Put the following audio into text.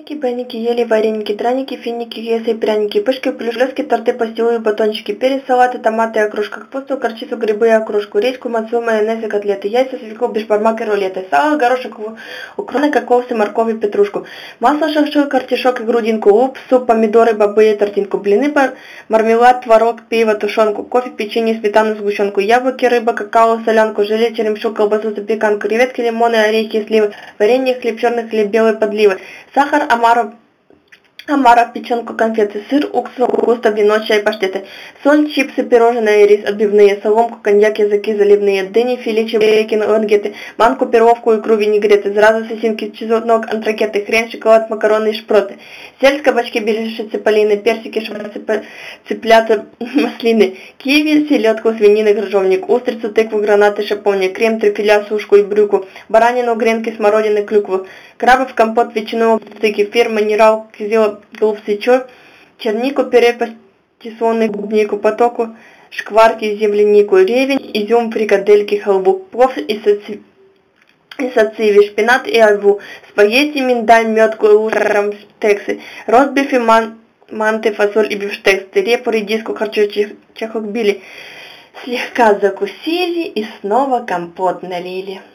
Вареники, беники, ели вареники, драники, финики, кексы и пряники, пышки, плюшки, торты, пастилы и батончики, перец, салаты, томаты и окрошка, капусту, горчицу, грибы и окрошку, редьку, мацу, майонез и котлеты, яйца, свеклу, бешбармак и рулеты, сало, горошек, укроны, кокосы, морковь и петрушку, масло, шашлык, артишок и грудинку, лук, суп, помидоры, бобы и тортинку, блины, мармелад, творог, пиво, тушенку, кофе, печенье, сметану, сгущенку, яблоки, рыба, какао, солянку, желе, черемшу, колбасу, запеканку, креветки, лимоны, орехи, сливы, варенье, хлеб черный, хлеб белый, подливы, сахар, омара, печенку, конфеты, сыр, уксус, капуста, вино, чай, паштеты, соль, чипсы, пирожные, рис, отбивные, соломку, коньяк, языки заливные, дыни, филе, чебуреки, лангеты, манку, перловку, икру, винегреты, зразы, сосинки, чеснок, антракеты, хрен, шоколад, макароны и шпроты, сельдь, кабачки, беляши, цыполины, персики, цыплята, маслины, киви, селедку, свинины, крыжовник, устрицу, тыкву, гранаты, шиповник, крем, трюфеля, сушку и брюку, баранину, гренки, смородины, клюкву, крабов, компот, ветчину, кефир, минерал, кизил, голубцичок, чернику, пюре, пастисонный, клубнику, потоку, шкварки, землянику, ревень, изюм, фрикадельки, халву, плов и сациви, шпинат и айву, спагетти, миндаль, мед, рамстексы, ростбиф и манты, фасоль и бифштекс, репу, редиску, харчо, чахокбили. Слегка закусили и снова компот налили.